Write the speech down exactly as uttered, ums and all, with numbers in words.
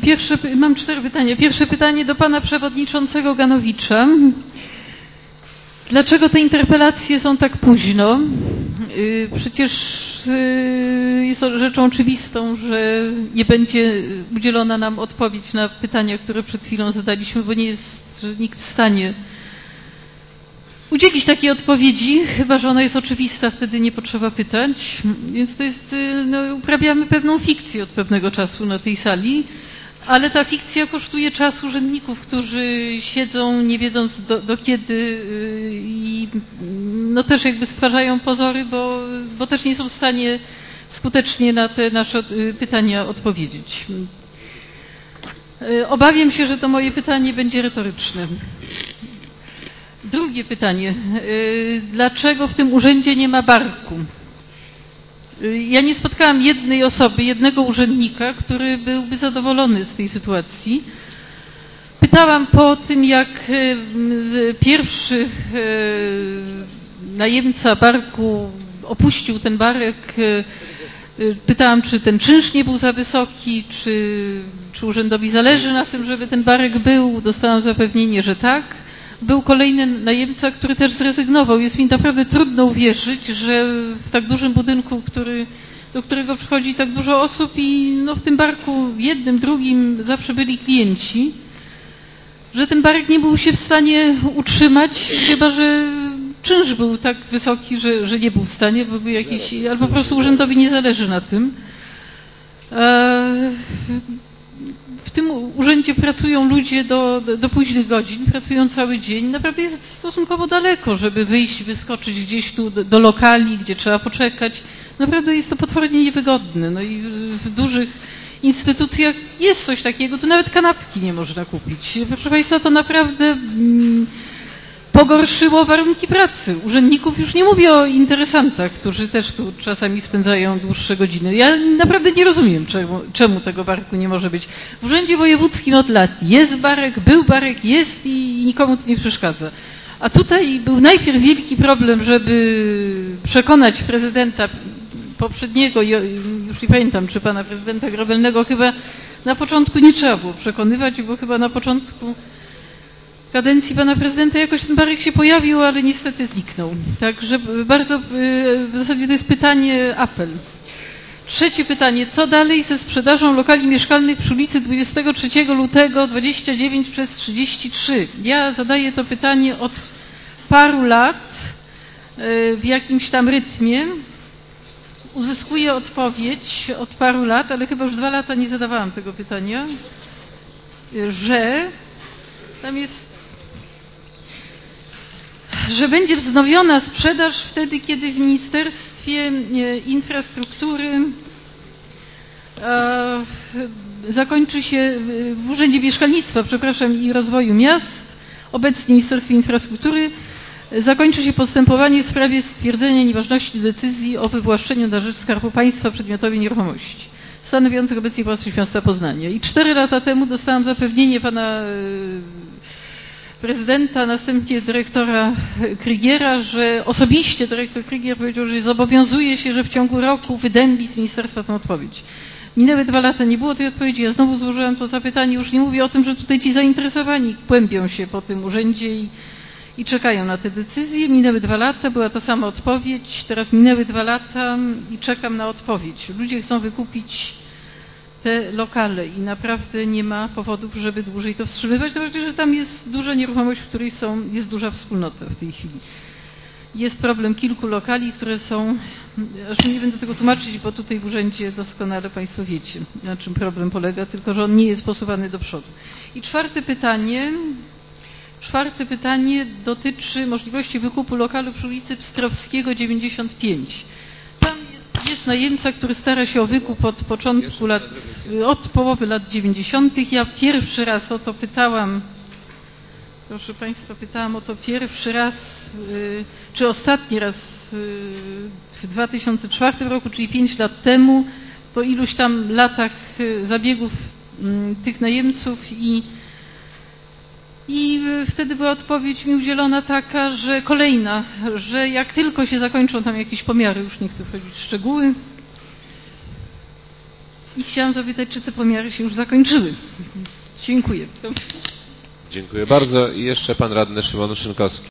Pierwsze, mam cztery pytania. Pierwsze pytanie do pana przewodniczącego Ganowicza. Dlaczego te interpelacje są tak późno? Przecież jest rzeczą oczywistą, że nie będzie udzielona nam odpowiedź na pytania, które przed chwilą zadaliśmy, bo nie jest nikt w stanie udzielić takiej odpowiedzi, chyba że ona jest oczywista, wtedy nie potrzeba pytać. Więc to jest, no, uprawiamy pewną fikcję od pewnego czasu na tej sali, ale ta fikcja kosztuje czas urzędników, którzy siedzą nie wiedząc do, do kiedy i no też jakby stwarzają pozory, bo, bo też nie są w stanie skutecznie na te nasze pytania odpowiedzieć. Obawiam się, że to moje pytanie będzie retoryczne. Drugie pytanie. Dlaczego w tym urzędzie nie ma barku? Ja nie spotkałam jednej osoby, jednego urzędnika, który byłby zadowolony z tej sytuacji. Pytałam po tym, jak pierwszy najemca barku opuścił ten barek, pytałam, czy ten czynsz nie był za wysoki, czy, czy urzędowi zależy na tym, żeby ten barek był. Dostałam zapewnienie, że tak. Był kolejny najemca, który też zrezygnował. Jest mi naprawdę trudno uwierzyć, że w tak dużym budynku, który, do którego przychodzi tak dużo osób i no w tym barku jednym, drugim zawsze byli klienci, że ten barek nie był się w stanie utrzymać, chyba że czynsz był tak wysoki, że, że nie był w stanie, bo był jakiś, albo po prostu urzędowi nie zależy na tym. W tym urzędzie pracują ludzie do, do, do późnych godzin, pracują cały dzień. Naprawdę jest stosunkowo daleko, żeby wyjść, wyskoczyć gdzieś tu do, do lokali, gdzie trzeba poczekać. Naprawdę jest to potwornie niewygodne. No i w, w dużych instytucjach jest coś takiego, tu nawet kanapki nie można kupić. Proszę Państwa, to naprawdę mm, pogorszyło warunki pracy urzędników. Już nie mówię o interesantach, którzy też tu czasami spędzają dłuższe godziny. Ja naprawdę nie rozumiem, czemu, czemu tego barku nie może być. W urzędzie wojewódzkim od lat jest barek, był barek, jest i nikomu to nie przeszkadza. A tutaj był najpierw wielki problem, żeby przekonać prezydenta poprzedniego, już nie pamiętam, czy pana prezydenta Grobelnego, chyba na początku nie trzeba było przekonywać, bo chyba na początku kadencji pana prezydenta jakoś ten barek się pojawił, ale niestety zniknął. Także bardzo, w zasadzie to jest pytanie, apel. Trzecie pytanie. Co dalej ze sprzedażą lokali mieszkalnych przy ulicy dwudziestego trzeciego lutego dwudziestego dziewiątego przez trzydzieści trzy? Ja zadaję to pytanie od paru lat w jakimś tam rytmie. Uzyskuję odpowiedź od paru lat, ale chyba już dwa lata nie zadawałam tego pytania, że tam jest, że będzie wznowiona sprzedaż wtedy, kiedy w Ministerstwie Infrastruktury e, zakończy się, w Urzędzie Mieszkalnictwa, przepraszam, i Rozwoju Miast, obecnie w Ministerstwie Infrastruktury, zakończy się postępowanie w sprawie stwierdzenia nieważności decyzji o wywłaszczeniu na rzecz Skarbu Państwa przedmiotowej nieruchomości stanowiących obecnie własność miasta Poznania. I cztery lata temu dostałam zapewnienie pana prezydenta, następnie dyrektora Krygiera, że osobiście dyrektor Krygier powiedział, że zobowiązuje się, że w ciągu roku wydębi z ministerstwa tę odpowiedź. Minęły dwa lata, nie było tej odpowiedzi, ja znowu złożyłam to zapytanie, już nie mówię o tym, że tutaj ci zainteresowani kłębią się po tym urzędzie i, i czekają na te decyzje. Minęły dwa lata, była ta sama odpowiedź, teraz minęły dwa lata i czekam na odpowiedź. Ludzie chcą wykupić te lokale i naprawdę nie ma powodów, żeby dłużej to wstrzymywać, dlatego że tam jest duża nieruchomość, w której są, jest duża wspólnota w tej chwili. Jest problem kilku lokali, które są, aż nie będę tego tłumaczyć, bo tutaj w urzędzie doskonale Państwo wiecie, na czym problem polega, tylko że on nie jest posuwany do przodu. I czwarte pytanie, czwarte pytanie dotyczy możliwości wykupu lokalu przy ulicy Pstrowskiego dziewięćdziesiąt pięć. Tam jest najemca, który stara się o wykup od początku lat, od połowy lat dziewięćdziesiątych. Ja pierwszy raz o to pytałam, proszę Państwa, pytałam o to pierwszy raz, czy ostatni raz w dwa tysiące czwartym roku, czyli pięć lat temu, po iluś tam latach zabiegów tych najemców i I wtedy była odpowiedź mi udzielona taka, że kolejna, że jak tylko się zakończą tam jakieś pomiary, już nie chcę wchodzić w szczegóły, I chciałam zapytać, czy te pomiary się już zakończyły. Dziękuję. Dziękuję bardzo. I jeszcze pan radny Szymon Szynkowski.